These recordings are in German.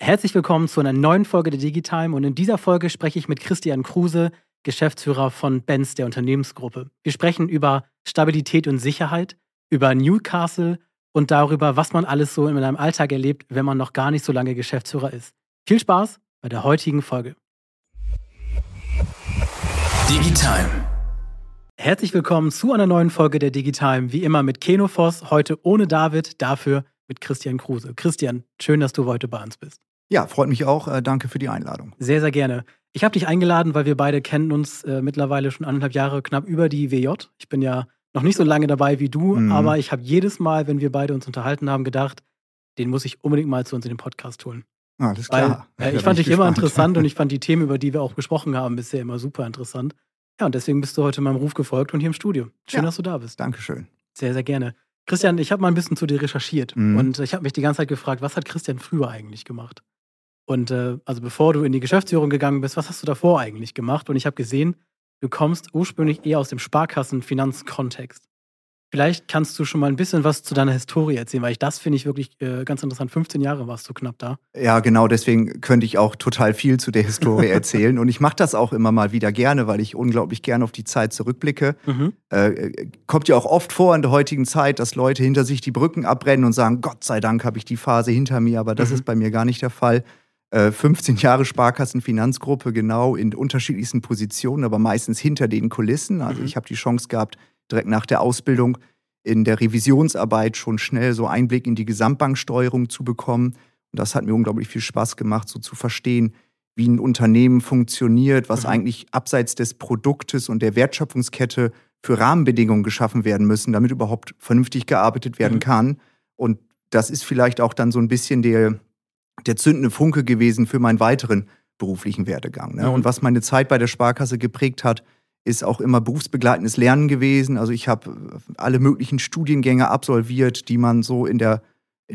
Herzlich willkommen zu einer neuen Folge der Digitime und in dieser Folge spreche ich mit Christian Kruse, Geschäftsführer von Benz, der Unternehmensgruppe. Wir sprechen über Stabilität und Sicherheit, über Newcastle und darüber, was man alles so in einem Alltag erlebt, wenn man noch gar nicht so lange Geschäftsführer ist. Viel Spaß bei der heutigen Folge. Digitime. Herzlich willkommen zu einer neuen Folge der Digitime. Wie immer mit Keno Voss, heute ohne David, dafür mit Christian Kruse. Christian, schön, dass du heute bei uns bist. Ja, freut mich auch. Danke für die Einladung. Sehr, sehr gerne. Ich habe dich eingeladen, weil wir beide kennen uns mittlerweile schon 1,5 Jahre knapp über die WJ. Ich bin ja noch nicht so lange dabei wie du, aber ich habe jedes Mal, wenn wir beide uns unterhalten haben, gedacht, den muss ich unbedingt mal zu uns in den Podcast holen. Alles klar. Weil, ich fand dich immer interessant und ich fand die Themen, über die wir auch gesprochen haben, bisher immer super interessant. Ja, und deswegen bist du heute meinem Ruf gefolgt und hier im Studio. Schön, dass du da bist. Dankeschön. Sehr, sehr gerne. Christian, ich habe mal ein bisschen zu dir recherchiert und ich habe mich die ganze Zeit gefragt, was hat Christian früher eigentlich gemacht? Und also bevor du in die Geschäftsführung gegangen bist, was hast du davor eigentlich gemacht? Und ich habe gesehen, du kommst ursprünglich eher aus dem Sparkassen-Finanzkontext. Vielleicht kannst du schon mal ein bisschen was zu deiner Historie erzählen, weil das finde ich wirklich ganz interessant. 15 Jahre warst du knapp da. Ja, genau, deswegen könnte ich auch total viel zu der Historie erzählen. Und ich mache das auch immer mal wieder gerne, weil ich unglaublich gerne auf die Zeit zurückblicke. Kommt ja auch oft vor in der heutigen Zeit, dass Leute hinter sich die Brücken abbrennen und sagen, Gott sei Dank habe ich die Phase hinter mir, aber das ist bei mir gar nicht der Fall. 15 Jahre Sparkassen-Finanzgruppe, genau, in unterschiedlichsten Positionen, aber meistens hinter den Kulissen. Also ich habe die Chance gehabt, direkt nach der Ausbildung in der Revisionsarbeit schon schnell so Einblick in die Gesamtbanksteuerung zu bekommen. Und das hat mir unglaublich viel Spaß gemacht, so zu verstehen, wie ein Unternehmen funktioniert, was eigentlich abseits des Produktes und der Wertschöpfungskette für Rahmenbedingungen geschaffen werden müssen, damit überhaupt vernünftig gearbeitet werden kann. Und das ist vielleicht auch dann so ein bisschen der zündende Funke gewesen für meinen weiteren beruflichen Werdegang. Ne? Und was meine Zeit bei der Sparkasse geprägt hat, ist auch immer berufsbegleitendes Lernen gewesen. Also ich habe alle möglichen Studiengänge absolviert, die man so in der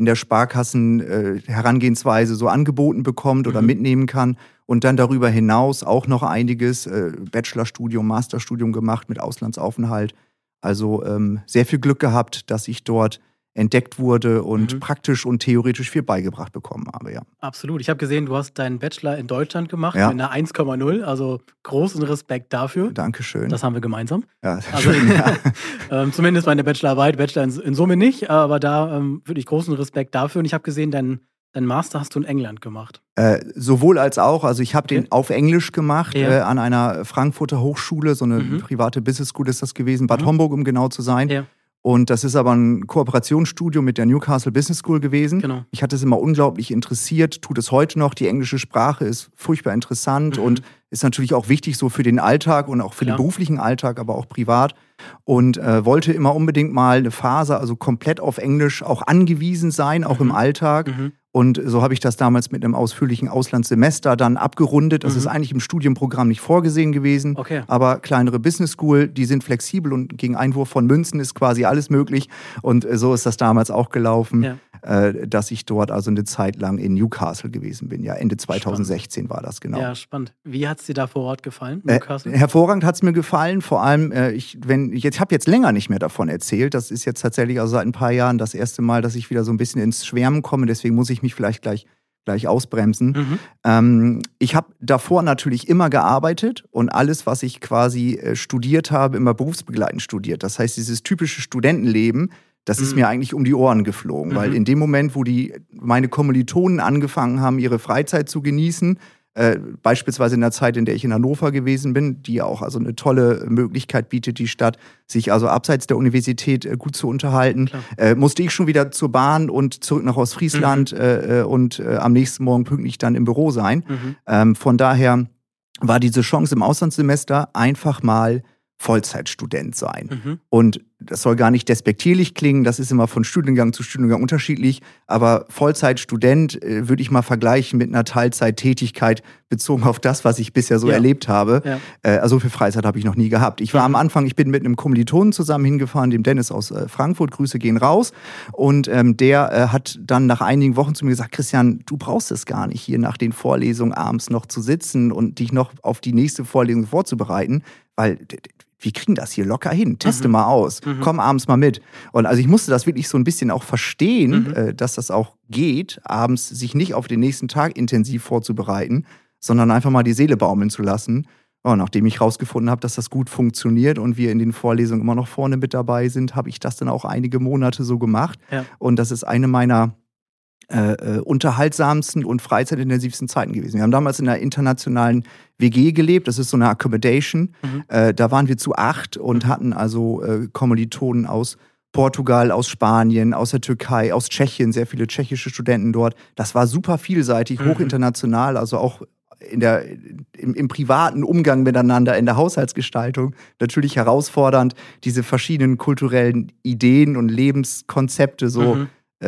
Sparkassen-Herangehensweise so angeboten bekommt oder mitnehmen kann. Und dann darüber hinaus auch noch einiges, Bachelorstudium, Masterstudium gemacht mit Auslandsaufenthalt. Also sehr viel Glück gehabt, dass ich dort entdeckt wurde und praktisch und theoretisch viel beigebracht bekommen habe, ja. Absolut. Ich habe gesehen, du hast deinen Bachelor in Deutschland gemacht mit einer 1,0, also großen Respekt dafür. Dankeschön. Das haben wir gemeinsam. Ja, schön, ja. Zumindest meine Bachelorarbeit, Bachelor in Summe nicht, aber da wirklich großen Respekt dafür. Und ich habe gesehen, deinen Master hast du in England gemacht. Sowohl als auch. Also ich habe den auf Englisch gemacht, an einer Frankfurter Hochschule, so eine private Business School ist das gewesen, Bad Homburg, um genau zu sein. Ja. Und das ist aber ein Kooperationsstudium mit der Newcastle Business School gewesen. Genau. Ich hatte es immer unglaublich interessiert, tut es heute noch. Die englische Sprache ist furchtbar interessant und ist natürlich auch wichtig so für den Alltag und auch für den beruflichen Alltag, aber auch privat. Und wollte immer unbedingt mal eine Phase, also komplett auf Englisch auch angewiesen sein, auch im Alltag. Und so habe ich das damals mit einem ausführlichen Auslandssemester dann abgerundet. Das ist eigentlich im Studienprogramm nicht vorgesehen gewesen. Okay. Aber kleinere Business School, die sind flexibel und gegen Einwurf von Münzen ist quasi alles möglich. Und so ist das damals auch gelaufen, dass ich dort also eine Zeit lang in Newcastle gewesen bin. Ja, Ende 2016 war das, genau. Ja, spannend. Wie hat es dir da vor Ort gefallen, Newcastle? Hervorragend hat es mir gefallen. Vor allem, ich habe jetzt länger nicht mehr davon erzählt. Das ist jetzt tatsächlich also seit ein paar Jahren das erste Mal, dass ich wieder so ein bisschen ins Schwärmen komme. Deswegen muss ich mich vielleicht gleich ausbremsen. Ich habe davor natürlich immer gearbeitet und alles, was ich quasi studiert habe, immer berufsbegleitend studiert. Das heißt, dieses typische Studentenleben, das ist mir eigentlich um die Ohren geflogen. Weil in dem Moment, wo meine Kommilitonen angefangen haben, ihre Freizeit zu genießen, beispielsweise in der Zeit, in der ich in Hannover gewesen bin, die ja auch also eine tolle Möglichkeit bietet, die Stadt, sich also abseits der Universität gut zu unterhalten, musste ich schon wieder zur Bahn und zurück nach Ostfriesland und am nächsten Morgen pünktlich dann im Büro sein. Von daher war diese Chance im Auslandssemester einfach mal Vollzeitstudent sein. Und das soll gar nicht despektierlich klingen, das ist immer von Studiengang zu Studiengang unterschiedlich, aber Vollzeitstudent würde ich mal vergleichen mit einer Teilzeittätigkeit bezogen auf das, was ich bisher so erlebt habe. Also für Freizeit habe ich noch nie gehabt. Ich war am Anfang, ich bin mit einem Kommilitonen zusammen hingefahren, dem Dennis aus Frankfurt, Grüße gehen raus, und der hat dann nach einigen Wochen zu mir gesagt, Christian, du brauchst es gar nicht, hier nach den Vorlesungen abends noch zu sitzen und dich noch auf die nächste Vorlesung vorzubereiten, weil wir kriegen das hier locker hin, teste mal aus, komm abends mal mit. Und also ich musste das wirklich so ein bisschen auch verstehen, dass das auch geht, abends sich nicht auf den nächsten Tag intensiv vorzubereiten, sondern einfach mal die Seele baumeln zu lassen. Oh, nachdem ich rausgefunden habe, dass das gut funktioniert und wir in den Vorlesungen immer noch vorne mit dabei sind, habe ich das dann auch einige Monate so gemacht. Ja. Und das ist eine meiner unterhaltsamsten und freizeitintensivsten Zeiten gewesen. Wir haben damals in einer internationalen WG gelebt, das ist so eine Accommodation. Da waren wir zu 8 und hatten also Kommilitonen aus Portugal, aus Spanien, aus der Türkei, aus Tschechien, sehr viele tschechische Studenten dort. Das war super vielseitig, hochinternational, also auch im privaten Umgang miteinander, in der Haushaltsgestaltung natürlich herausfordernd, diese verschiedenen kulturellen Ideen und Lebenskonzepte so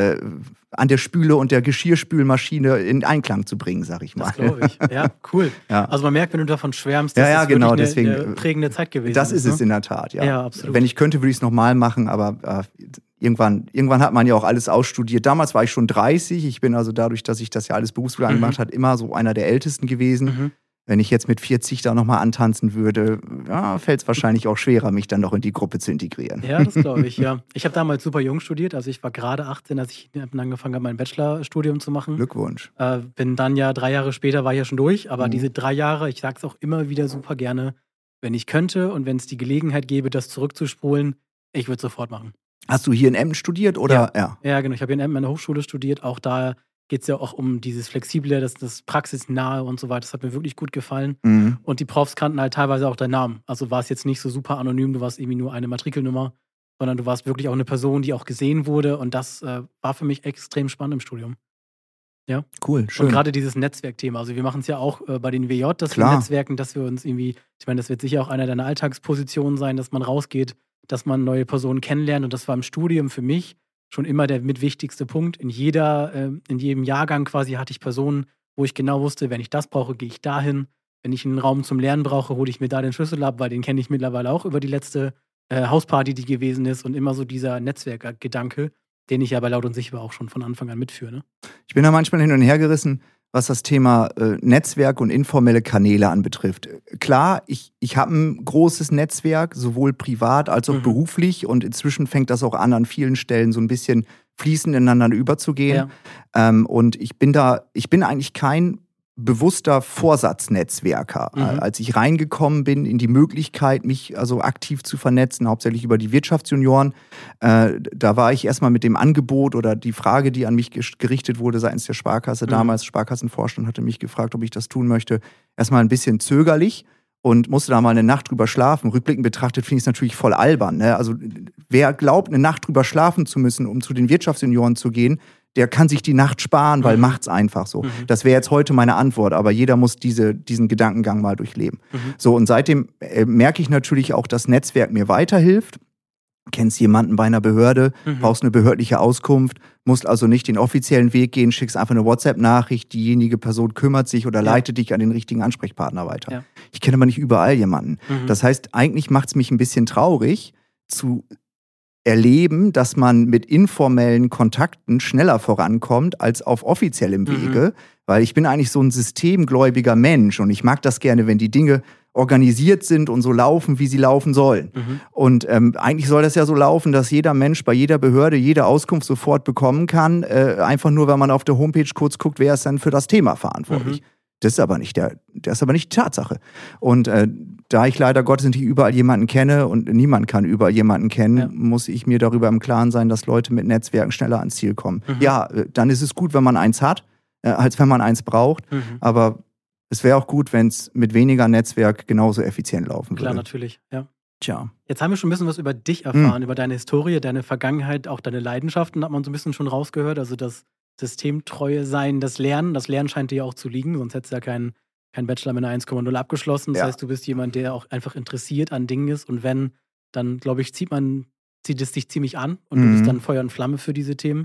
an der Spüle und der Geschirrspülmaschine in Einklang zu bringen, sag ich mal. Das glaube ich. Ja, cool. Ja. Also man merkt, wenn du davon schwärmst, das ist genau, deswegen, eine prägende Zeit gewesen. Das ist es in der Tat, ja. Ja, absolut. Wenn ich könnte, würde ich es nochmal machen, aber irgendwann hat man ja auch alles ausstudiert. Damals war ich schon 30. Ich bin also dadurch, dass ich das ja alles berufsbegleitend gemacht habe, immer so einer der Ältesten gewesen. Wenn ich jetzt mit 40 da nochmal antanzen würde, fällt es wahrscheinlich auch schwerer, mich dann noch in die Gruppe zu integrieren. Ja, das glaube ich, ja. Ich habe damals super jung studiert, also ich war gerade 18, als ich angefangen habe, mein Bachelorstudium zu machen. Glückwunsch. Bin dann ja 3 Jahre später, war ich ja schon durch, aber diese 3 Jahre, ich sage es auch immer wieder super gerne, wenn ich könnte und wenn es die Gelegenheit gäbe, das zurückzuspulen, ich würde es sofort machen. Hast du hier in Emden studiert, oder? Ja, genau, ich habe hier in Emden an der Hochschule studiert, auch da geht es ja auch um dieses Flexible, das Praxisnahe und so weiter. Das hat mir wirklich gut gefallen. Und die Profs kannten halt teilweise auch deinen Namen. Also war es jetzt nicht so super anonym, du warst irgendwie nur eine Matrikelnummer, sondern du warst wirklich auch eine Person, die auch gesehen wurde. Und das war für mich extrem spannend im Studium. Ja. Cool, schön. Und gerade dieses Netzwerkthema. Also wir machen es ja auch bei den WJ, dass wir netzwerken, dass wir uns irgendwie, ich meine, das wird sicher auch einer deiner Alltagspositionen sein, dass man rausgeht, dass man neue Personen kennenlernt. Und das war im Studium für mich schon immer der mit wichtigste Punkt. In jedem Jahrgang quasi hatte ich Personen, wo ich genau wusste, wenn ich das brauche, gehe ich dahin. Wenn ich einen Raum zum Lernen brauche, hole ich mir da den Schlüssel ab, weil den kenne ich mittlerweile auch über die letzte Hausparty, die gewesen ist. Und immer so dieser Netzwerkgedanke, den ich ja bei Laut und Sichtbar auch schon von Anfang an mitführe. Ne? Ich bin da manchmal hin und her gerissen, was das Thema Netzwerk und informelle Kanäle anbetrifft. Klar, ich habe ein großes Netzwerk, sowohl privat als auch beruflich, und inzwischen fängt das auch an vielen Stellen so ein bisschen fließend ineinander überzugehen. Ja. Und ich bin eigentlich kein bewusster Vorsatznetzwerker. Als ich reingekommen bin in die Möglichkeit, mich also aktiv zu vernetzen, hauptsächlich über die Wirtschaftsjunioren, da war ich erstmal mit dem Angebot oder die Frage, die an mich gerichtet wurde seitens der Sparkasse, damals Sparkassenvorstand hatte mich gefragt, ob ich das tun möchte, erstmal ein bisschen zögerlich und musste da mal eine Nacht drüber schlafen. Rückblickend betrachtet finde ich es natürlich voll albern. Ne? Also wer glaubt, eine Nacht drüber schlafen zu müssen, um zu den Wirtschaftsjunioren zu gehen, der kann sich die Nacht sparen, weil macht's einfach so. Das wäre jetzt heute meine Antwort, aber jeder muss diesen Gedankengang mal durchleben. So, und seitdem merke ich natürlich auch, dass Netzwerk mir weiterhilft. Kennst jemanden bei einer Behörde, brauchst eine behördliche Auskunft, musst also nicht den offiziellen Weg gehen, schickst einfach eine WhatsApp-Nachricht, diejenige Person kümmert sich oder leitet dich an den richtigen Ansprechpartner weiter. Ja. Ich kenne aber nicht überall jemanden. Das heißt, eigentlich macht's mich ein bisschen traurig zu erleben, dass man mit informellen Kontakten schneller vorankommt als auf offiziellem Wege, weil ich bin eigentlich so ein systemgläubiger Mensch und ich mag das gerne, wenn die Dinge organisiert sind und so laufen, wie sie laufen sollen. Und eigentlich soll das ja so laufen, dass jeder Mensch bei jeder Behörde jede Auskunft sofort bekommen kann, einfach nur, wenn man auf der Homepage kurz guckt, wer ist dann für das Thema verantwortlich. Das ist aber nicht die Tatsache. Und da ich leider Gottes nicht überall jemanden kenne und niemand kann überall jemanden kennen, muss ich mir darüber im Klaren sein, dass Leute mit Netzwerken schneller ans Ziel kommen. Ja, dann ist es gut, wenn man eins hat, als wenn man eins braucht. Aber es wäre auch gut, wenn es mit weniger Netzwerk genauso effizient laufen würde. Klar, natürlich, ja. Tja. Jetzt haben wir schon ein bisschen was über dich erfahren, über deine Historie, deine Vergangenheit, auch deine Leidenschaften, hat man so ein bisschen schon rausgehört. Also das Systemtreue sein, das Lernen scheint dir ja auch zu liegen, sonst hättest du ja keinen Bachelor mit einer 1,0 abgeschlossen. Das heißt, du bist jemand, der auch einfach interessiert an Dingen ist, und wenn, dann glaube ich, zieht es dich ziemlich an und du bist dann Feuer und Flamme für diese Themen.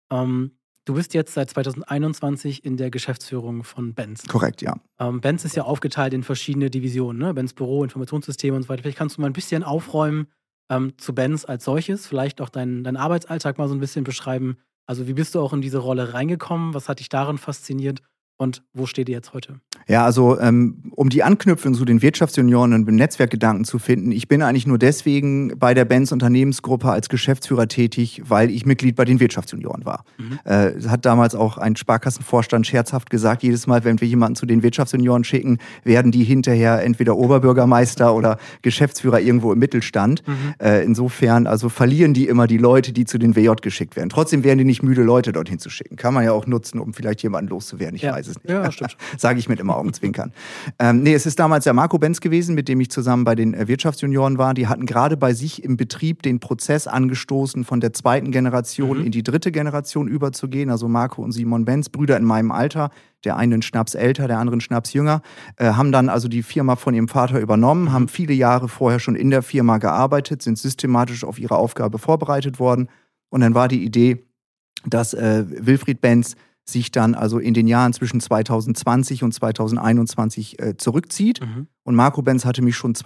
Du bist jetzt seit 2021 in der Geschäftsführung von Benz. Korrekt, ja. Benz ist ja aufgeteilt in verschiedene Divisionen, ne? Benz Büro, Informationssysteme und so weiter. Vielleicht kannst du mal ein bisschen aufräumen zu Benz als solches, vielleicht auch deinen Arbeitsalltag mal so ein bisschen beschreiben. Also wie bist du auch in diese Rolle reingekommen? Was hat dich darin fasziniert? Und wo steht ihr jetzt heute? Ja, also um die Anknüpfung zu den Wirtschaftsjunioren und dem Netzwerkgedanken zu finden, ich bin eigentlich nur deswegen bei der Benz Unternehmensgruppe als Geschäftsführer tätig, weil ich Mitglied bei den Wirtschaftsjunioren war. Hat damals auch ein Sparkassenvorstand scherzhaft gesagt, jedes Mal, wenn wir jemanden zu den Wirtschaftsjunioren schicken, werden die hinterher entweder Oberbürgermeister oder Geschäftsführer irgendwo im Mittelstand. Insofern, also verlieren die immer die Leute, die zu den WJ geschickt werden. Trotzdem wären die nicht müde, Leute dorthin zu schicken. Kann man ja auch nutzen, um vielleicht jemanden loszuwerden. Ich weiß es nicht. Ja, stimmt. Sage ich mit immer Augenzwinkern. Es ist damals der Marco Benz gewesen, mit dem ich zusammen bei den Wirtschaftsjunioren war. Die hatten gerade bei sich im Betrieb den Prozess angestoßen, von der zweiten Generation in die dritte Generation überzugehen. Also Marco und Simon Benz, Brüder in meinem Alter, der eine einen Schnaps älter, der andere einen Schnaps jünger, haben dann also die Firma von ihrem Vater übernommen, haben viele Jahre vorher schon in der Firma gearbeitet, sind systematisch auf ihre Aufgabe vorbereitet worden. Und dann war die Idee, dass Wilfried Benz sich dann also in den Jahren zwischen 2020 und 2021 zurückzieht. Und Marco Benz hatte mich schon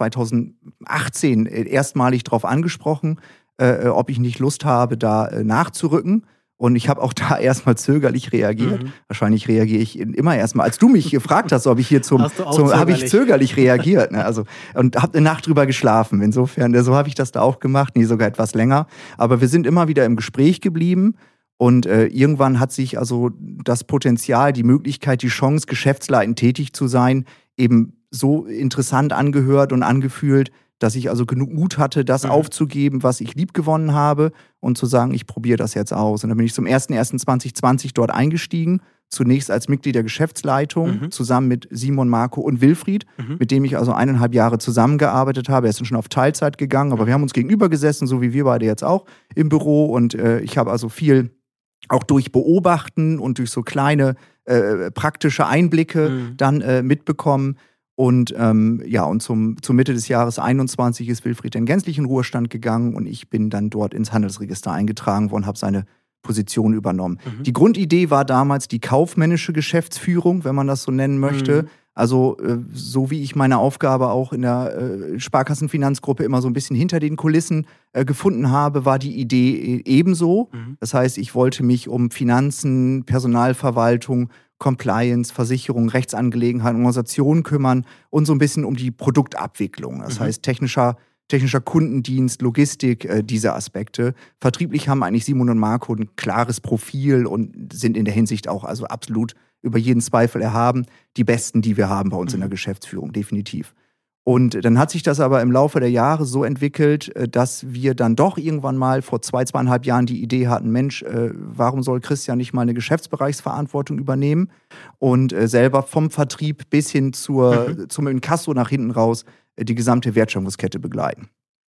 2018 erstmalig darauf angesprochen, ob ich nicht Lust habe, da nachzurücken. Und ich habe auch da erstmal zögerlich reagiert. Wahrscheinlich reagiere ich immer erstmal. Als du mich gefragt hast, ob ich hier habe ich zögerlich reagiert. Ne? Also, und habe eine Nacht drüber geschlafen. Insofern, so habe ich das da auch gemacht. Nee, sogar etwas länger. Aber wir sind immer wieder im Gespräch geblieben. Und irgendwann hat sich also das Potenzial, die Möglichkeit, die Chance, geschäftsleitend tätig zu sein, eben so interessant angehört und angefühlt, dass ich also genug Mut hatte, das aufzugeben, was ich liebgewonnen habe und zu sagen, ich probiere das jetzt aus. Und dann bin ich zum 01.01.2020 dort eingestiegen, zunächst als Mitglied der Geschäftsleitung, zusammen mit Simon, Marco und Wilfried, mit dem ich also 1,5 Jahre zusammengearbeitet habe. Er ist dann schon auf Teilzeit gegangen, aber wir haben uns gegenüber gesessen, so wie wir beide jetzt auch im Büro. Und ich habe also viel auch durch Beobachten und durch so kleine praktische Einblicke dann mitbekommen. Und zur Mitte des Jahres 21 ist Wilfried in gänzlichen Ruhestand gegangen und ich bin dann dort ins Handelsregister eingetragen worden, habe seine Position übernommen. Die Grundidee war damals die kaufmännische Geschäftsführung, wenn man das so nennen möchte. Also so wie ich meine Aufgabe auch in der Sparkassenfinanzgruppe immer so ein bisschen hinter den Kulissen gefunden habe, war die Idee ebenso. Das heißt, ich wollte mich um Finanzen, Personalverwaltung, Compliance, Versicherung, Rechtsangelegenheiten, Organisation kümmern und so ein bisschen um die Produktabwicklung. Das heißt, technischer Kundendienst, Logistik, diese Aspekte. Vertrieblich haben eigentlich Simon und Marco ein klares Profil und sind in der Hinsicht auch also absolut über jeden Zweifel erhaben. Die Besten, die wir haben bei uns in der Geschäftsführung, definitiv. Und dann hat sich das aber im Laufe der Jahre so entwickelt, dass wir dann doch irgendwann mal vor 2,5 Jahren die Idee hatten, Mensch, warum soll Christian nicht mal eine Geschäftsbereichsverantwortung übernehmen und selber vom Vertrieb bis hin zum Inkasso nach hinten raus die gesamte Wertschöpfungskette begleiten.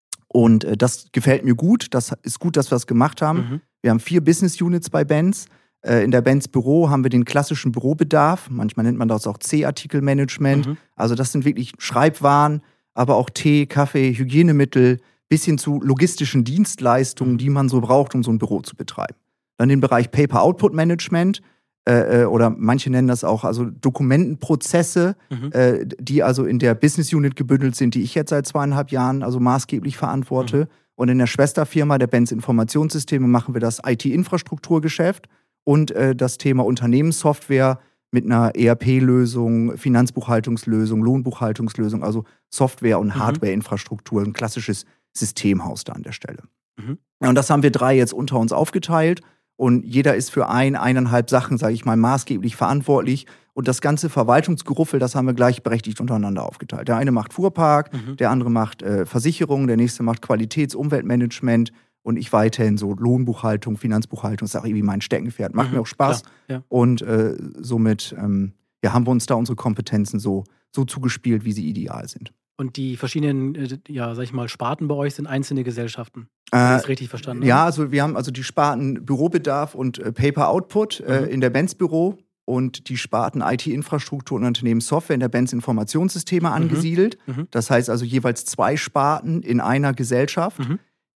Und das gefällt mir gut. Das ist gut, dass wir das gemacht haben. Wir haben 4 Business Units bei Benz. In der Benz Büro haben wir den klassischen Bürobedarf. Manchmal nennt man das auch C-Artikelmanagement. Also das sind wirklich Schreibwaren, aber auch Tee, Kaffee, Hygienemittel, bis hin zu logistischen Dienstleistungen, die man so braucht, um so ein Büro zu betreiben. Dann den Bereich Paper-Output-Management oder manche nennen das auch also Dokumentenprozesse, die also in der Business Unit gebündelt sind, die ich jetzt seit 2,5 Jahren also maßgeblich verantworte. Und in der Schwesterfirma der Benz Informationssysteme machen wir das IT-Infrastrukturgeschäft und das Thema Unternehmenssoftware mit einer ERP-Lösung, Finanzbuchhaltungslösung, Lohnbuchhaltungslösung, also Software- und Hardware-Infrastruktur, ein klassisches Systemhaus da an der Stelle. Und das haben wir 3 jetzt unter uns aufgeteilt und jeder ist für 1,5 Sachen, sage ich mal, maßgeblich verantwortlich. Und das ganze Verwaltungsgeruffel, das haben wir gleichberechtigt untereinander aufgeteilt. Der eine macht Fuhrpark, der andere macht Versicherung, der nächste macht Qualitäts-, Umweltmanagement und ich weiterhin so Lohnbuchhaltung, Finanzbuchhaltung, das ist auch irgendwie mein Steckenpferd. Macht mir auch Spaß. Klar, ja. Und somit haben wir uns da unsere Kompetenzen so zugespielt, wie sie ideal sind. Und die verschiedenen, sag ich mal, Sparten bei euch sind einzelne Gesellschaften. Habe ich das richtig verstanden? Ja, also wir haben also die Sparten Bürobedarf und Paper Output in der Benz Büro und die Sparten IT-Infrastruktur und Unternehmenssoftware in der Benz Informationssysteme angesiedelt. Das heißt also jeweils 2 Sparten in einer Gesellschaft.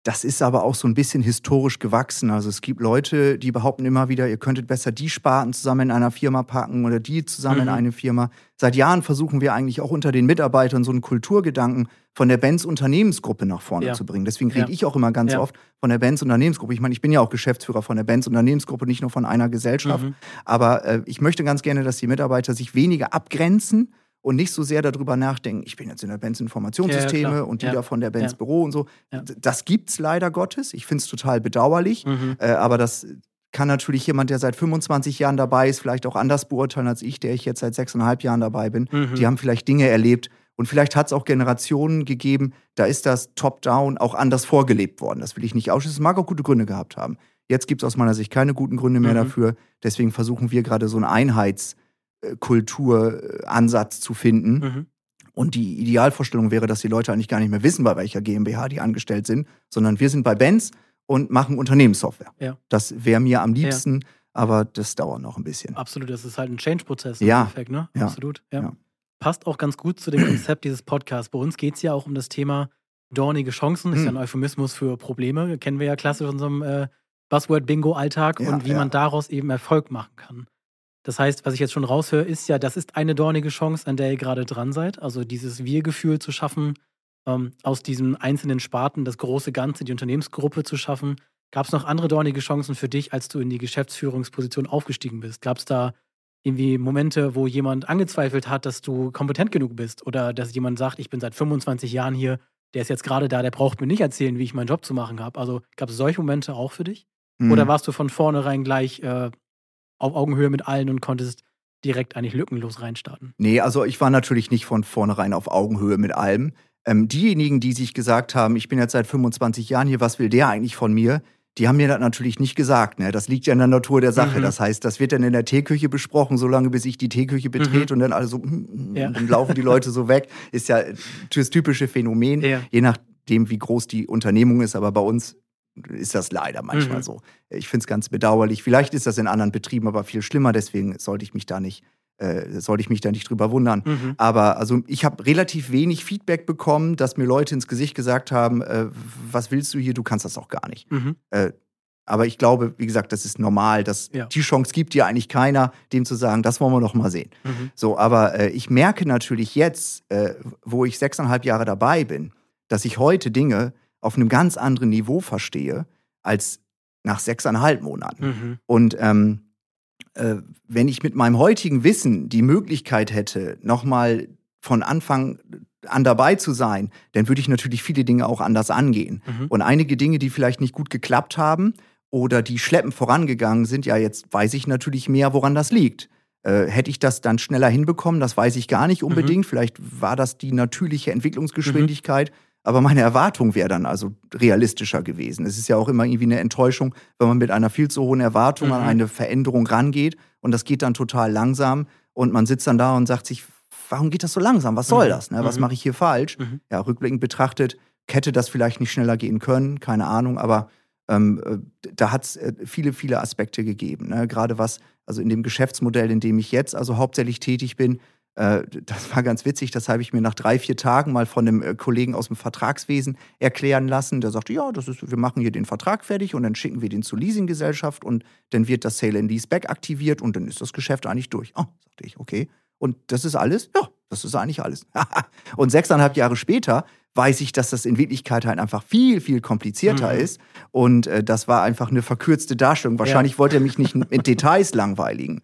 Das ist aber auch so ein bisschen historisch gewachsen. Also es gibt Leute, die behaupten immer wieder, ihr könntet besser die Sparten zusammen in einer Firma packen oder die zusammen in eine Firma. Seit Jahren versuchen wir eigentlich auch unter den Mitarbeitern so einen Kulturgedanken von der Benz Unternehmensgruppe nach vorne zu bringen. Deswegen rede ich auch immer ganz oft von der Benz Unternehmensgruppe. Ich meine, ich bin ja auch Geschäftsführer von der Benz Unternehmensgruppe, nicht nur von einer Gesellschaft. Aber ich möchte ganz gerne, dass die Mitarbeiter sich weniger abgrenzen und nicht so sehr darüber nachdenken, ich bin jetzt in der Benz Informationssysteme und die da von der Benz Büro und so. Ja. Das gibt's leider Gottes. Ich finde es total bedauerlich. Aber das kann natürlich jemand, der seit 25 Jahren dabei ist, vielleicht auch anders beurteilen als ich, der ich jetzt seit 6,5 Jahren dabei bin. Die haben vielleicht Dinge erlebt und vielleicht hat es auch Generationen gegeben, da ist das Top-Down auch anders vorgelebt worden. Das will ich nicht ausschließen. Es mag auch gute Gründe gehabt haben. Jetzt gibt es aus meiner Sicht keine guten Gründe mehr dafür. Deswegen versuchen wir gerade so einen Einheitskulturansatz zu finden. Und die Idealvorstellung wäre, dass die Leute eigentlich gar nicht mehr wissen, bei welcher GmbH die angestellt sind, sondern wir sind bei Benz und machen Unternehmenssoftware. Ja. Das wäre mir am liebsten, aber das dauert noch ein bisschen. Absolut, das ist halt ein Change-Prozess im Endeffekt, ne? Ja. Absolut, ja. Passt auch ganz gut zu dem Konzept dieses Podcasts. Bei uns geht es ja auch um das Thema dornige Chancen. Das ist ja ein Euphemismus für Probleme. Kennen wir ja klassisch in unserem Buzzword-Bingo-Alltag und wie man daraus eben Erfolg machen kann. Das heißt, was ich jetzt schon raushöre, ist ja, das ist eine dornige Chance, an der ihr gerade dran seid. Also dieses Wir-Gefühl zu schaffen, aus diesen einzelnen Sparten das große Ganze, die Unternehmensgruppe zu schaffen. Gab es noch andere dornige Chancen für dich, als du in die Geschäftsführungsposition aufgestiegen bist? Gab es da irgendwie Momente, wo jemand angezweifelt hat, dass du kompetent genug bist? Oder dass jemand sagt, ich bin seit 25 Jahren hier, der ist jetzt gerade da, der braucht mir nicht erzählen, wie ich meinen Job zu machen habe. Also gab es solche Momente auch für dich? Oder warst du von vornherein gleich auf Augenhöhe mit allen und konntest direkt eigentlich lückenlos reinstarten? Nee, also ich war natürlich nicht von vornherein auf Augenhöhe mit allem. Diejenigen, die sich gesagt haben, ich bin jetzt seit 25 Jahren hier, was will der eigentlich von mir? Die haben mir das natürlich nicht gesagt. Ne? Das liegt ja in der Natur der Sache. Das heißt, das wird dann in der Teeküche besprochen, solange bis ich die Teeküche betrete und dann alle so, dann laufen die Leute so weg. Ist ja das typische Phänomen, je nachdem, wie groß die Unternehmung ist. Aber bei uns ist das leider manchmal so. Ich finde es ganz bedauerlich. Vielleicht ist das in anderen Betrieben aber viel schlimmer. Deswegen sollte ich mich da nicht drüber wundern. Aber also ich habe relativ wenig Feedback bekommen, dass mir Leute ins Gesicht gesagt haben, was willst du hier, du kannst das auch gar nicht. Aber ich glaube, wie gesagt, das ist normal, dass die Chance gibt dir eigentlich keiner, dem zu sagen, das wollen wir doch mal sehen. So, aber ich merke natürlich jetzt, wo ich 6,5 Jahre dabei bin, dass ich heute Dinge auf einem ganz anderen Niveau verstehe, als nach 6,5 Monaten. Und wenn ich mit meinem heutigen Wissen die Möglichkeit hätte, nochmal von Anfang an dabei zu sein, dann würde ich natürlich viele Dinge auch anders angehen. Und einige Dinge, die vielleicht nicht gut geklappt haben oder die schleppend vorangegangen sind, ja, jetzt weiß ich natürlich mehr, woran das liegt. Hätte ich das dann schneller hinbekommen, das weiß ich gar nicht unbedingt. Vielleicht war das die natürliche Entwicklungsgeschwindigkeit. Aber meine Erwartung wäre dann also realistischer gewesen. Es ist ja auch immer irgendwie eine Enttäuschung, wenn man mit einer viel zu hohen Erwartung an eine Veränderung rangeht und das geht dann total langsam und man sitzt dann da und sagt sich, warum geht das so langsam? Was soll das? Ne? Was mache ich hier falsch? Ja, rückblickend betrachtet, hätte das vielleicht nicht schneller gehen können, keine Ahnung, aber da hat es viele, viele Aspekte gegeben. Ne? Gerade also in dem Geschäftsmodell, in dem ich jetzt also hauptsächlich tätig bin, das war ganz witzig, das habe ich mir nach 3-4 Tagen mal von einem Kollegen aus dem Vertragswesen erklären lassen. Der sagte, ja, wir machen hier den Vertrag fertig und dann schicken wir den zur Leasinggesellschaft und dann wird das Sale and Leaseback aktiviert und dann ist das Geschäft eigentlich durch. Oh, sagte ich, okay. Und das ist alles? Ja, das ist eigentlich alles. Und 6,5 Jahre später weiß ich, dass das in Wirklichkeit halt einfach viel, viel komplizierter ist. Und das war einfach eine verkürzte Darstellung. Wahrscheinlich wollte er mich nicht mit Details langweilen.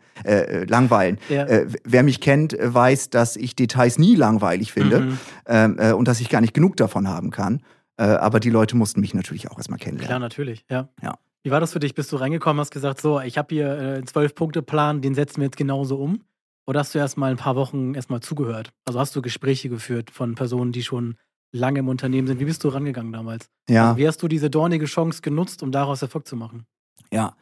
Wer mich kennt, weiß, dass ich Details nie langweilig finde und dass ich gar nicht genug davon haben kann. Aber die Leute mussten mich natürlich auch erstmal kennenlernen. Klar, natürlich, ja. Wie war das für dich? Bist du reingekommen, hast gesagt, so, ich habe hier einen 12-Punkte-Plan, den setzen wir jetzt genauso um? Oder hast du erst mal ein paar Wochen erstmal zugehört? Also hast du Gespräche geführt von Personen, die schon lange im Unternehmen sind? Wie bist du rangegangen damals? Ja. Also wie hast du diese dornige Chance genutzt, um daraus Erfolg zu machen? Ja,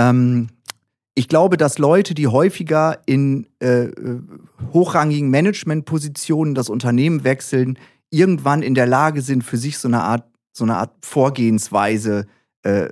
ich glaube, dass Leute, die häufiger in hochrangigen Managementpositionen das Unternehmen wechseln, irgendwann in der Lage sind, für sich so eine Art Vorgehensweise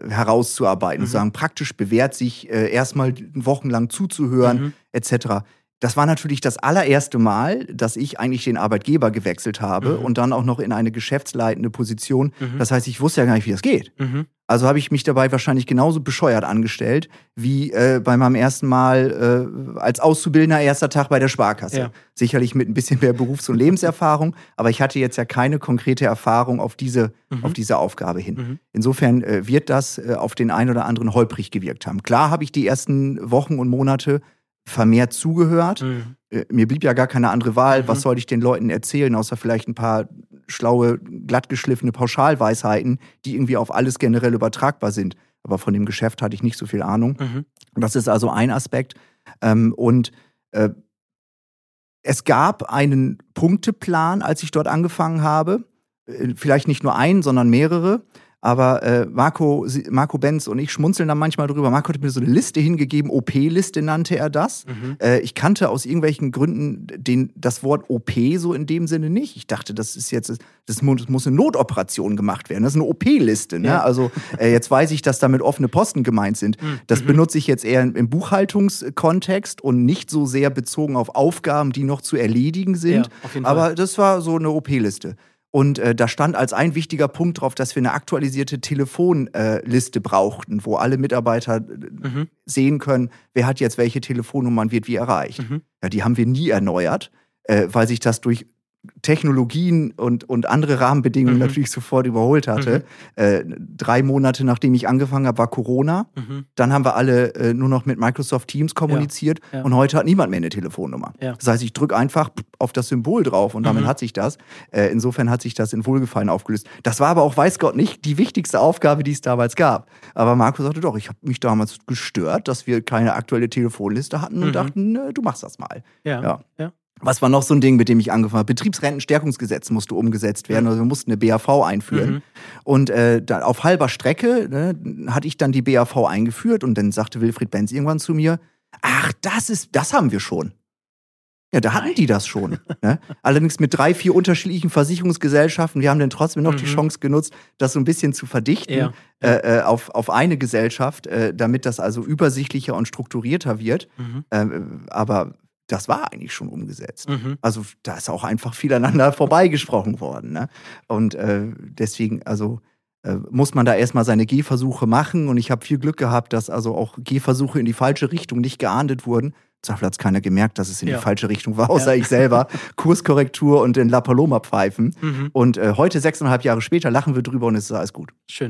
herauszuarbeiten. Sagen, praktisch bewährt sich erstmal wochenlang zuzuhören, etc. das war natürlich das allererste Mal, dass ich eigentlich den Arbeitgeber gewechselt habe und dann auch noch in eine geschäftsleitende Position. Das heißt, ich wusste ja gar nicht, wie das geht. Also habe ich mich dabei wahrscheinlich genauso bescheuert angestellt, wie bei meinem ersten Mal als Auszubildender erster Tag bei der Sparkasse. Ja. Sicherlich mit ein bisschen mehr Berufs- und Lebenserfahrung, aber ich hatte jetzt ja keine konkrete Erfahrung auf diese Aufgabe hin. Insofern wird das auf den einen oder anderen holprig gewirkt haben. Klar habe ich die ersten Wochen und Monate vermehrt zugehört. Mir blieb ja gar keine andere Wahl. Was soll ich den Leuten erzählen, außer vielleicht ein paar schlaue, glattgeschliffene Pauschalweisheiten, die irgendwie auf alles generell übertragbar sind. Aber von dem Geschäft hatte ich nicht so viel Ahnung. Das ist also ein Aspekt. Es gab einen Punkteplan, als ich dort angefangen habe. Vielleicht nicht nur einen, sondern mehrere. Aber Marco Benz und ich schmunzeln da manchmal drüber. Marco hat mir so eine Liste hingegeben, OP-Liste nannte er das. Ich kannte aus irgendwelchen Gründen das Wort OP so in dem Sinne nicht. Ich dachte, das muss eine Notoperation gemacht werden. Das ist eine OP-Liste. Ne? Ja. Also jetzt weiß ich, dass damit offene Posten gemeint sind. Das benutze ich jetzt eher im Buchhaltungskontext und nicht so sehr bezogen auf Aufgaben, die noch zu erledigen sind. Ja, auf jeden Fall. Aber das war so eine OP-Liste. Und da stand als ein wichtiger Punkt drauf, dass wir eine aktualisierte Telefonliste brauchten, wo alle Mitarbeiter sehen können, wer hat jetzt welche Telefonnummern, wird wie erreicht. Ja, die haben wir nie erneuert, weil sich das durch Technologien und andere Rahmenbedingungen natürlich sofort überholt hatte. 3 Monate nachdem ich angefangen habe, war Corona. Dann haben wir alle nur noch mit Microsoft Teams kommuniziert und heute hat niemand mehr eine Telefonnummer. Ja. Das heißt, ich drücke einfach auf das Symbol drauf und damit hat sich das. Insofern hat sich das in Wohlgefallen aufgelöst. Das war aber auch, weiß Gott nicht, die wichtigste Aufgabe, die es damals gab. Aber Marco sagte doch, ich habe mich damals gestört, dass wir keine aktuelle Telefonliste hatten und dachten, du machst das mal. Ja. Was war noch so ein Ding, mit dem ich angefangen habe? Betriebsrentenstärkungsgesetz musste umgesetzt werden. Also wir mussten eine BAV einführen. Und auf halber Strecke hatte ich dann die BAV eingeführt und dann sagte Wilfried Benz irgendwann zu mir, ach, das haben wir schon. Ja, da hatten die das schon. Ne? Allerdings mit 3, 4 unterschiedlichen Versicherungsgesellschaften. Wir haben dann trotzdem noch die Chance genutzt, das so ein bisschen zu verdichten auf eine Gesellschaft, damit das also übersichtlicher und strukturierter wird. Aber das war eigentlich schon umgesetzt. Also da ist auch einfach viel aneinander vorbeigesprochen worden. Ne? Und deswegen, also muss man da erstmal seine Gehversuche machen. Und ich habe viel Glück gehabt, dass also auch Gehversuche in die falsche Richtung nicht geahndet wurden. Zweifel hat es keiner gemerkt, dass es in die falsche Richtung war, außer ich selber. Kurskorrektur und den La Paloma pfeifen. Und heute, 6,5 Jahre später, lachen wir drüber und es ist alles gut. Schön.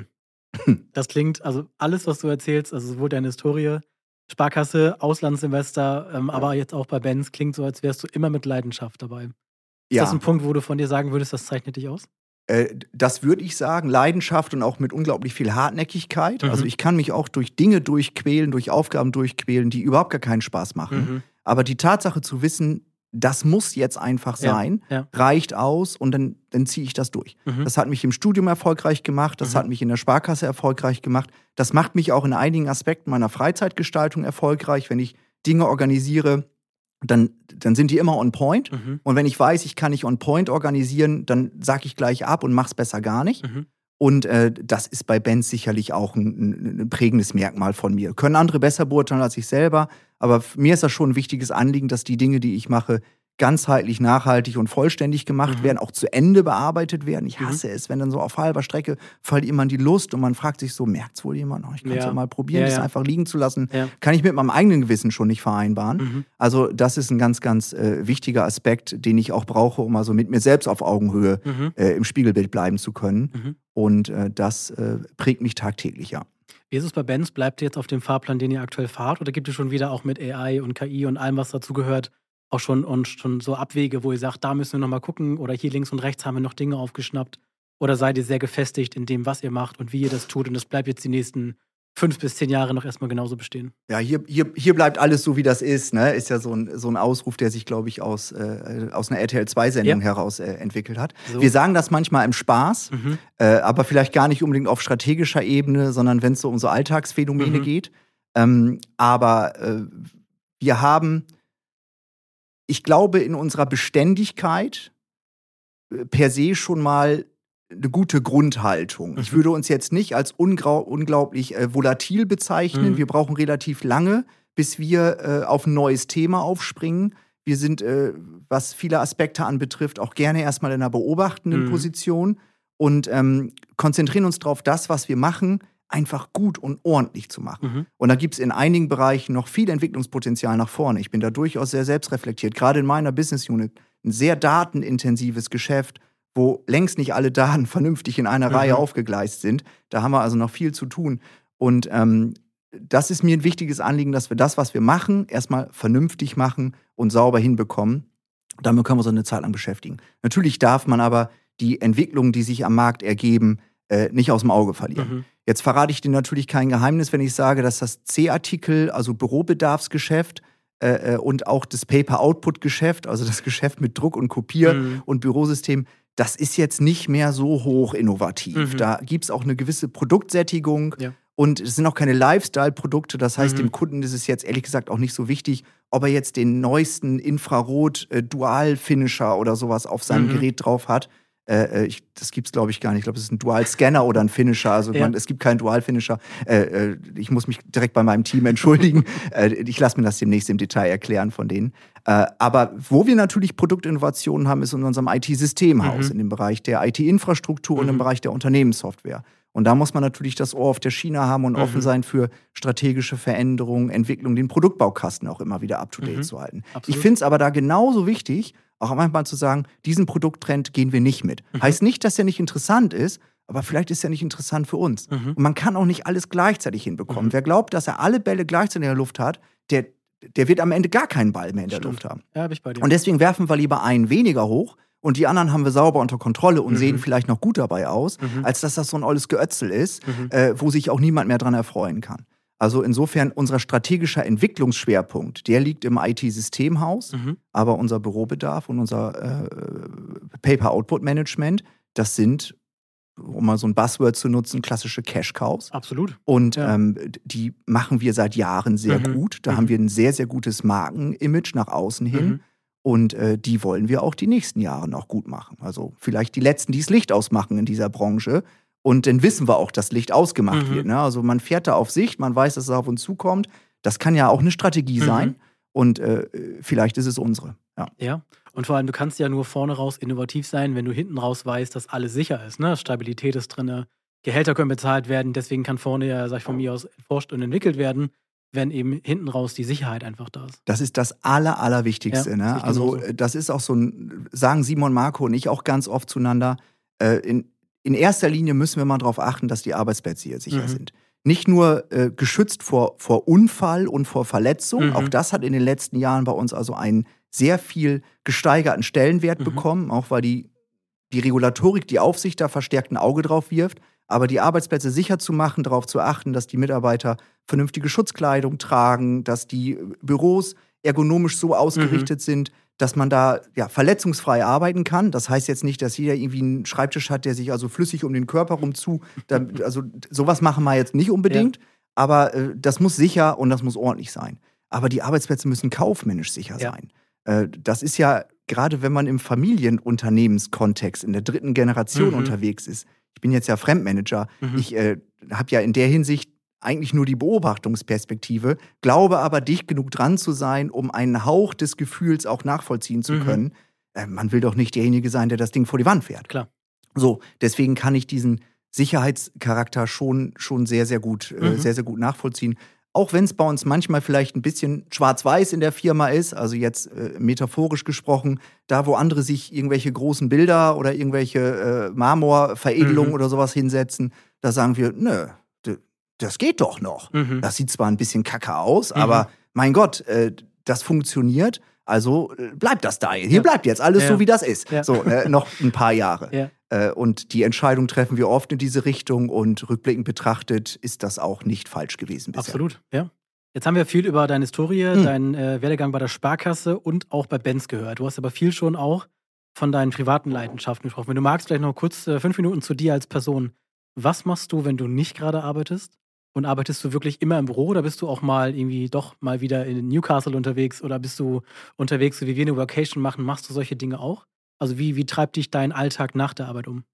Das klingt, also alles, was du erzählst, also sowohl deine Historie, Sparkasse, Auslandsinvestor, aber jetzt auch bei Benz, klingt so, als wärst du immer mit Leidenschaft dabei. Ist das ein Punkt, wo du von dir sagen würdest, das zeichnet dich aus? Das würde ich sagen, Leidenschaft und auch mit unglaublich viel Hartnäckigkeit. Also ich kann mich auch durch Dinge durchquälen, durch Aufgaben durchquälen, die überhaupt gar keinen Spaß machen. Aber die Tatsache zu wissen, das muss jetzt einfach sein, reicht aus und dann ziehe ich das durch. Das hat mich im Studium erfolgreich gemacht, das hat mich in der Sparkasse erfolgreich gemacht. Das macht mich auch in einigen Aspekten meiner Freizeitgestaltung erfolgreich. Wenn ich Dinge organisiere, dann sind die immer on point. Und wenn ich weiß, ich kann nicht on point organisieren, dann sage ich gleich ab und mach's besser gar nicht. Und das ist bei Benz sicherlich auch ein prägendes Merkmal von mir. Können andere besser beurteilen als ich selber, aber mir ist das schon ein wichtiges Anliegen, dass die Dinge, die ich mache, ganzheitlich, nachhaltig und vollständig gemacht werden, auch zu Ende bearbeitet werden. Ich hasse es, wenn dann so auf halber Strecke verliert man die Lust und man fragt sich so, merkt's wohl jemand? Oh, ich kann es ja mal probieren, das einfach liegen zu lassen. Kann ich mit meinem eigenen Gewissen schon nicht vereinbaren. Also das ist ein ganz, ganz wichtiger Aspekt, den ich auch brauche, um also mit mir selbst auf Augenhöhe im Spiegelbild bleiben zu können. Und das prägt mich tagtäglich, ja. Wie ist es bei Benz? Bleibt ihr jetzt auf dem Fahrplan, den ihr aktuell fahrt? Oder gibt es schon wieder auch mit AI und KI und allem, was dazu gehört, auch schon so Abwege, wo ihr sagt, da müssen wir nochmal gucken oder hier links und rechts haben wir noch Dinge aufgeschnappt? Oder seid ihr sehr gefestigt in dem, was ihr macht und wie ihr das tut und das bleibt jetzt die nächsten 5 bis 10 Jahre noch erstmal genauso bestehen? Ja, hier bleibt alles so, wie das ist. Ne? Ist ja so ein Ausruf, der sich, glaube ich, aus einer RTL-2-Sendung heraus entwickelt hat. So. Wir sagen das manchmal im Spaß, aber vielleicht gar nicht unbedingt auf strategischer Ebene, sondern wenn es so um so Alltagsphänomene geht. Aber wir haben, ich glaube, in unserer Beständigkeit per se schon mal eine gute Grundhaltung. Ich würde uns jetzt nicht als unglaublich volatil bezeichnen. Wir brauchen relativ lange, bis wir auf ein neues Thema aufspringen. Wir sind, was viele Aspekte anbetrifft, auch gerne erstmal in einer beobachtenden Position und konzentrieren uns darauf, das, was wir machen, einfach gut und ordentlich zu machen. Und da gibt es in einigen Bereichen noch viel Entwicklungspotenzial nach vorne. Ich bin da durchaus sehr selbstreflektiert. Gerade in meiner Business Unit ein sehr datenintensives Geschäft, wo längst nicht alle Daten vernünftig in einer Reihe aufgegleist sind. Da haben wir also noch viel zu tun. Und das ist mir ein wichtiges Anliegen, dass wir das, was wir machen, erstmal vernünftig machen und sauber hinbekommen. Damit können wir uns eine Zeit lang beschäftigen. Natürlich darf man aber die Entwicklungen, die sich am Markt ergeben, nicht aus dem Auge verlieren. Jetzt verrate ich dir natürlich kein Geheimnis, wenn ich sage, dass das C-Artikel, also Bürobedarfsgeschäft und auch das Paper-Output-Geschäft, also das Geschäft mit Druck und Kopier- und Bürosystem, das ist jetzt nicht mehr so hoch innovativ. Da gibt es auch eine gewisse Produktsättigung und es sind auch keine Lifestyle-Produkte. Das heißt, dem Kunden ist es jetzt ehrlich gesagt auch nicht so wichtig, ob er jetzt den neuesten Infrarot-Dual-Finisher oder sowas auf seinem Gerät drauf hat. Das gibt's, glaube ich, gar nicht. Ich glaube, es ist ein Dual-Scanner oder ein Finisher. Also es gibt keinen Dual-Finisher. Ich muss mich direkt bei meinem Team entschuldigen. Ich lasse mir das demnächst im Detail erklären von denen. Aber wo wir natürlich Produktinnovationen haben, ist in unserem IT-Systemhaus, in dem Bereich der IT-Infrastruktur und im Bereich der Unternehmenssoftware. Und da muss man natürlich das Ohr auf der Schiene haben und offen sein für strategische Veränderungen, Entwicklung, den Produktbaukasten auch immer wieder up-to-date zu halten. Absolut. Ich finde es aber da genauso wichtig, auch manchmal zu sagen, diesen Produkttrend gehen wir nicht mit. Heißt nicht, dass er nicht interessant ist, aber vielleicht ist er nicht interessant für uns. Und man kann auch nicht alles gleichzeitig hinbekommen. Wer glaubt, dass er alle Bälle gleichzeitig in der Luft hat, der wird am Ende gar keinen Ball mehr in der Luft haben. Ja, bin ich bei dir. Und deswegen werfen wir lieber einen weniger hoch und die anderen haben wir sauber unter Kontrolle und sehen vielleicht noch gut dabei aus, als dass das so ein olles Geötzel ist, wo sich auch niemand mehr dran erfreuen kann. Also insofern, unser strategischer Entwicklungsschwerpunkt, der liegt im IT-Systemhaus, aber unser Bürobedarf und unser Paper-Output-Management, das sind, um mal so ein Buzzword zu nutzen, klassische Cash-Cows. Absolut. Und die machen wir seit Jahren sehr gut. Da haben wir ein sehr, sehr gutes Markenimage nach außen hin. Und die wollen wir auch die nächsten Jahre noch gut machen. Also vielleicht die Letzten, die das Licht ausmachen in dieser Branche. Und dann wissen wir auch, dass Licht ausgemacht wird. Ne? Also man fährt da auf Sicht, man weiß, dass es auf uns zukommt. Das kann ja auch eine Strategie sein. Und vielleicht ist es unsere. Ja, und vor allem, du kannst ja nur vorne raus innovativ sein, wenn du hinten raus weißt, dass alles sicher ist. Ne? Stabilität ist drin, Gehälter können bezahlt werden. Deswegen kann vorne ja, sag ich von mir aus, erforscht und entwickelt werden, wenn eben hinten raus die Sicherheit einfach da ist. Das ist das Allerwichtigste. Ja, ne? Also das ist auch so ein, sagen Simon, Marco und ich auch ganz oft zueinander, in erster Linie müssen wir mal darauf achten, dass die Arbeitsplätze hier sicher sind. Nicht nur geschützt vor Unfall und vor Verletzung, auch das hat in den letzten Jahren bei uns also einen sehr viel gesteigerten Stellenwert bekommen, auch weil die Regulatorik, die Aufsicht da verstärkt ein Auge drauf wirft. Aber die Arbeitsplätze sicher zu machen, darauf zu achten, dass die Mitarbeiter vernünftige Schutzkleidung tragen, dass die Büros ergonomisch so ausgerichtet sind, dass man da verletzungsfrei arbeiten kann. Das heißt jetzt nicht, dass jeder irgendwie einen Schreibtisch hat, der sich also flüssig um den Körper also sowas machen wir jetzt nicht unbedingt. Aber das muss sicher und das muss ordentlich sein. Aber die Arbeitsplätze müssen kaufmännisch sicher sein. Das ist ja, gerade wenn man im Familienunternehmenskontext in der 3. Generation unterwegs ist. Ich bin jetzt ja Fremdmanager. Ich habe ja in der Hinsicht eigentlich nur die Beobachtungsperspektive, glaube aber dicht genug dran zu sein, um einen Hauch des Gefühls auch nachvollziehen zu können. Man will doch nicht derjenige sein, der das Ding vor die Wand fährt. Klar. So, deswegen kann ich diesen Sicherheitscharakter schon sehr, sehr gut nachvollziehen. Auch wenn es bei uns manchmal vielleicht ein bisschen schwarz-weiß in der Firma ist, also jetzt metaphorisch gesprochen, da wo andere sich irgendwelche großen Bilder oder irgendwelche Marmorveredelungen oder sowas hinsetzen, da sagen wir, nö, das geht doch noch. Das sieht zwar ein bisschen kacke aus, aber mein Gott, das funktioniert, also bleibt das da. Hier bleibt jetzt alles so, wie das ist. Ja. So, noch ein paar Jahre. Und die Entscheidung treffen wir oft in diese Richtung und rückblickend betrachtet ist das auch nicht falsch gewesen bisher. Absolut, ja. Jetzt haben wir viel über deine Historie, deinen Werdegang bei der Sparkasse und auch bei Benz gehört. Du hast aber viel schon auch von deinen privaten Leidenschaften gesprochen. Wenn du magst, vielleicht noch kurz 5 Minuten zu dir als Person. Was machst du, wenn du nicht gerade arbeitest? Und arbeitest du wirklich immer im Büro oder bist du auch mal irgendwie doch mal wieder in Newcastle unterwegs oder bist du unterwegs, so wie wir eine Workation machen, machst du solche Dinge auch? Also wie treibt dich dein Alltag nach der Arbeit um?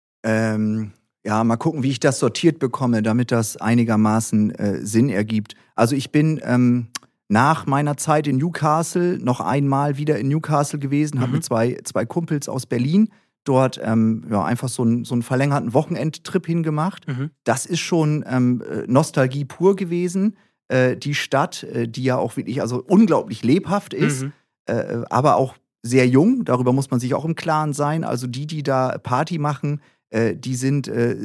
Mal gucken, wie ich das sortiert bekomme, damit das einigermaßen Sinn ergibt. Also ich bin nach meiner Zeit in Newcastle noch einmal wieder in Newcastle gewesen, habe mit zwei Kumpels aus Berlin dort einfach so einen verlängerten Wochenendtrip hingemacht. Das ist schon Nostalgie pur gewesen. Die Stadt, die ja auch wirklich also unglaublich lebhaft ist, aber auch sehr jung. Darüber muss man sich auch im Klaren sein. Also die da Party machen, die sind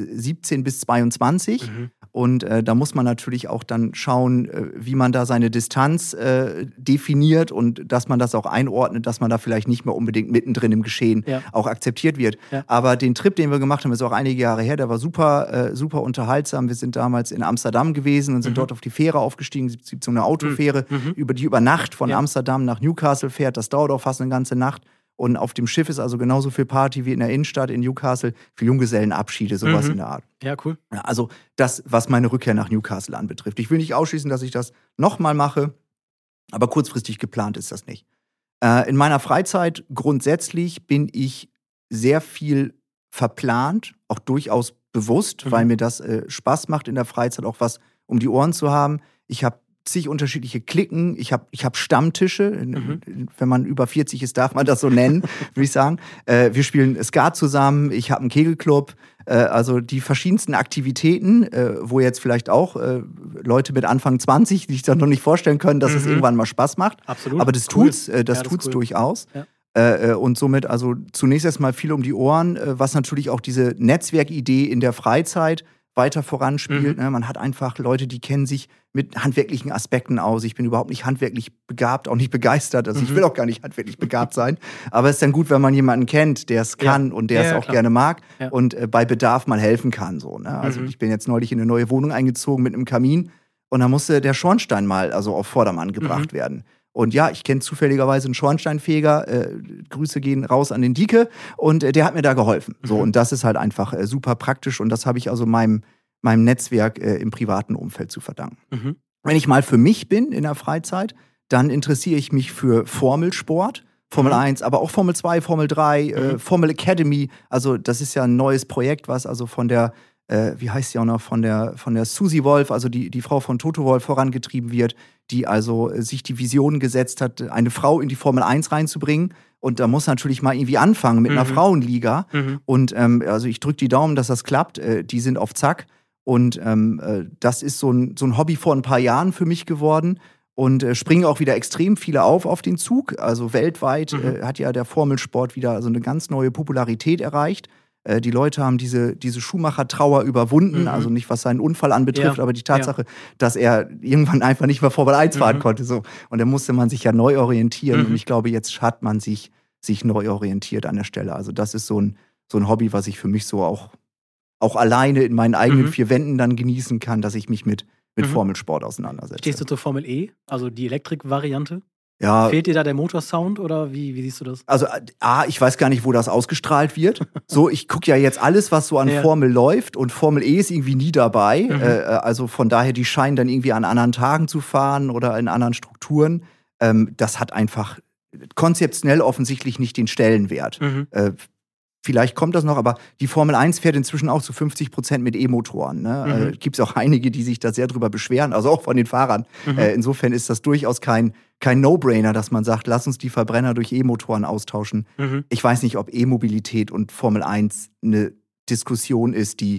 17 bis 22. Und da muss man natürlich auch dann schauen, wie man da seine Distanz definiert und dass man das auch einordnet, dass man da vielleicht nicht mehr unbedingt mittendrin im Geschehen auch akzeptiert wird. Ja. Aber den Trip, den wir gemacht haben, ist auch einige Jahre her, der war super unterhaltsam. Wir sind damals in Amsterdam gewesen und sind dort auf die Fähre aufgestiegen. Es gibt so eine Autofähre, die über Nacht von Amsterdam nach Newcastle fährt. Das dauert auch fast eine ganze Nacht. Und auf dem Schiff ist also genauso viel Party wie in der Innenstadt in Newcastle, für Junggesellenabschiede, sowas in der Art. Ja, cool. Also das, was meine Rückkehr nach Newcastle anbetrifft. Ich will nicht ausschließen, dass ich das nochmal mache, aber kurzfristig geplant ist das nicht. In meiner Freizeit grundsätzlich bin ich sehr viel verplant, auch durchaus bewusst, weil mir das Spaß macht, in der Freizeit auch was um die Ohren zu haben. Ich habe zig unterschiedliche Klicken. Ich hab Stammtische. Wenn man über 40 ist, darf man das so nennen, würde ich sagen. Wir spielen Skat zusammen. Ich habe einen Kegelclub. Also die verschiedensten Aktivitäten, wo jetzt vielleicht auch Leute mit Anfang 20, die sich dann noch nicht vorstellen können, dass es irgendwann mal Spaß macht. Absolut. Aber das tut's durchaus. Ja. Und somit also zunächst erstmal viel um die Ohren, was natürlich auch diese Netzwerkidee in der Freizeit weiter voranspielt. Man hat einfach Leute, die kennen sich mit handwerklichen Aspekten aus. Ich bin überhaupt nicht handwerklich begabt, auch nicht begeistert. Also ich will auch gar nicht handwerklich begabt sein. Aber es ist dann gut, wenn man jemanden kennt, der es kann und der es auch gerne mag und bei Bedarf mal helfen kann. So, ne? Also ich bin jetzt neulich in eine neue Wohnung eingezogen mit einem Kamin und da musste der Schornstein mal also auf Vordermann gebracht werden. Und ja, ich kenne zufälligerweise einen Schornsteinfeger, Grüße gehen raus an den Dieke, und der hat mir da geholfen. So, und das ist halt einfach super praktisch, und das habe ich also meinem Netzwerk im privaten Umfeld zu verdanken. Wenn ich mal für mich bin in der Freizeit, dann interessiere ich mich für Formelsport, Formel 1, aber auch Formel 2, Formel 3, Formel Academy. Also das ist ja ein neues Projekt, was also von der wie heißt sie auch noch, von der Susi Wolf, also die Frau von Toto Wolf, vorangetrieben wird, die also sich die Vision gesetzt hat, eine Frau in die Formel 1 reinzubringen. Und da muss natürlich mal irgendwie anfangen mit einer Frauenliga. Und also ich drücke die Daumen, dass das klappt. Die sind auf Zack. Und das ist so ein Hobby vor ein paar Jahren für mich geworden. Und springen auch wieder extrem viele auf den Zug. Also weltweit hat ja der Formelsport wieder also eine ganz neue Popularität erreicht. Die Leute haben diese Schumacher-Trauer überwunden, also nicht was seinen Unfall anbetrifft, aber die Tatsache, dass er irgendwann einfach nicht mehr Formel 1 fahren konnte. So. Und da musste man sich ja neu orientieren. Und ich glaube, jetzt hat man sich neu orientiert an der Stelle. Also das ist so ein Hobby, was ich für mich so auch alleine in meinen eigenen vier Wänden dann genießen kann, dass ich mich mit Formelsport auseinandersetze. Stehst du zur Formel E, also die Elektrik-Variante? Ja. Fehlt dir da der Motorsound oder wie siehst du das? Also ich weiß gar nicht, wo das ausgestrahlt wird. So, ich gucke ja jetzt alles, was so an Formel läuft, und Formel E ist irgendwie nie dabei. Also von daher, die scheinen dann irgendwie an anderen Tagen zu fahren oder in anderen Strukturen. Das hat einfach konzeptionell offensichtlich nicht den Stellenwert. Vielleicht kommt das noch, aber die Formel 1 fährt inzwischen auch zu 50% mit E-Motoren. Ne? Gibt es auch einige, die sich da sehr drüber beschweren, also auch von den Fahrern. Insofern ist das durchaus kein No-Brainer, dass man sagt, lass uns die Verbrenner durch E-Motoren austauschen. Ich weiß nicht, ob E-Mobilität und Formel 1 eine Diskussion ist, die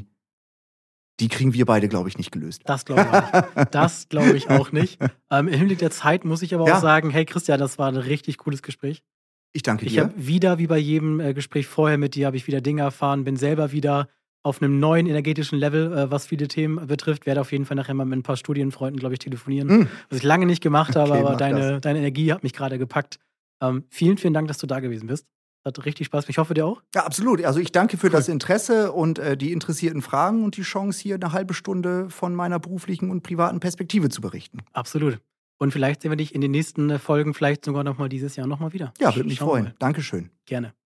kriegen wir beide, glaube ich, nicht gelöst. Das glaube ich auch nicht. Das glaube ich auch nicht. Im Hinblick der Zeit muss ich aber auch sagen, hey Christian, das war ein richtig cooles Gespräch. Ich danke dir. Ich habe wieder, wie bei jedem Gespräch vorher mit dir, habe ich wieder Dinge erfahren, bin selber wieder auf einem neuen energetischen Level, was viele Themen betrifft. Werde auf jeden Fall nachher mal mit ein paar Studienfreunden, glaube ich, telefonieren. Was ich lange nicht gemacht habe, aber deine Energie hat mich gerade gepackt. Vielen, vielen Dank, dass du da gewesen bist. Hat richtig Spaß. Ich hoffe, dir auch. Ja, absolut. Also ich danke für das Interesse und die interessierten Fragen und die Chance, hier eine halbe Stunde von meiner beruflichen und privaten Perspektive zu berichten. Absolut. Und vielleicht sehen wir dich in den nächsten Folgen, vielleicht sogar nochmal dieses Jahr nochmal wieder. Ja, würde mich freuen. Dankeschön. Gerne.